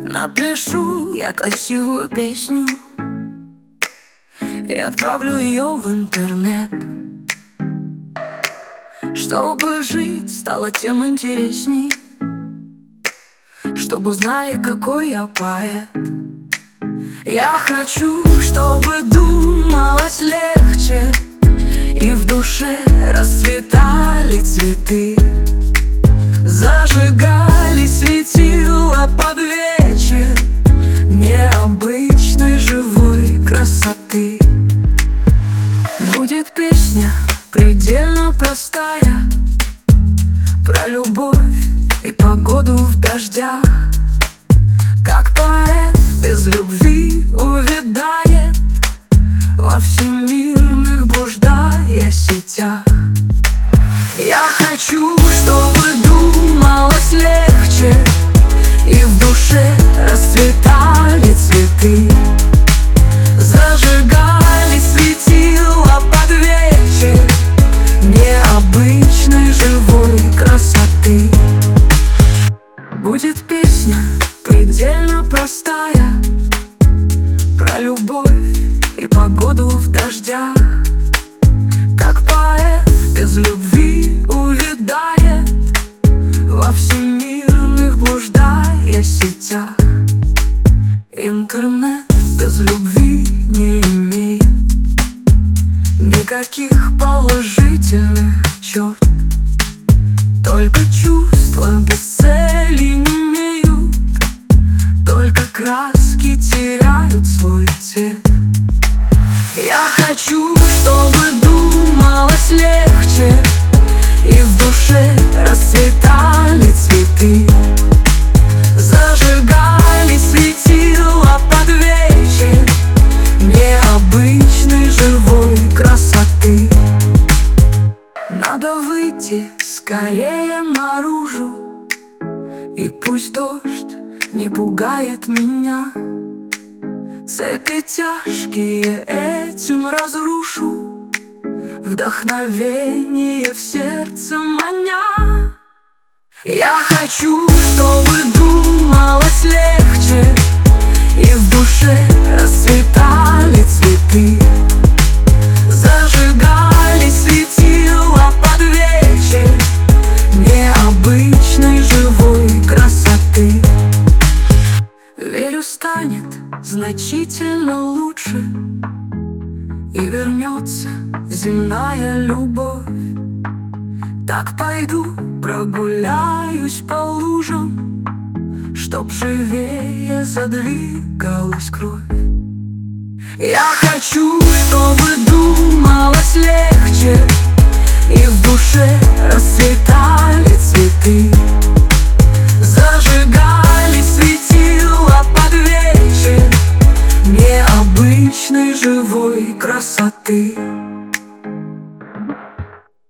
Напишу я красивую песню и отправлю ее в интернет, чтобы жить стало тем интересней, чтобы узнали, какой я поэт. Я хочу, чтобы думалось легче, и в душе расцветали цветы, зажигали светила под вечер необычной живой красоты. Будет песня предельно простая про любовь и погоду в дождях, как поэт без любви увядает во всемирных блуждая сетях. Я хочу, чтобы думалось легче, и в душе расцветали цветы, зажигали светила под вечер необычной живой красоты. Будет песня предельно простая про любовь и погоду в дождях, как поэт без любви увядает во всемирных блуждая сетях. Интернет без любви не имеет никаких положительных черт, только чувства без цели не имеют, только краски теряют свой цвет. Я хочу, чтобы думалось легче, и в душе расцветали цветы, зажигали светила под вечер необычной живой красоты. Надо выйти скорее наружу, и пусть дождь не пугает меня. Цепи тяжкие этим разрушу, вдохновение в сердце маня. Я хочу, чтобы думалось легче, и в душе расцветали цветы, зажигали светила под вечер необычной живой красоты. Верю, станет значительно лучше, и вернется земная любовь. Так пойду прогуляюсь по лужам, чтоб живее задвигалась кровь. Я хочу, чтобы думалось легче, и в душе расцветали цветы, зажигали светила под вечер необычной живой красоты.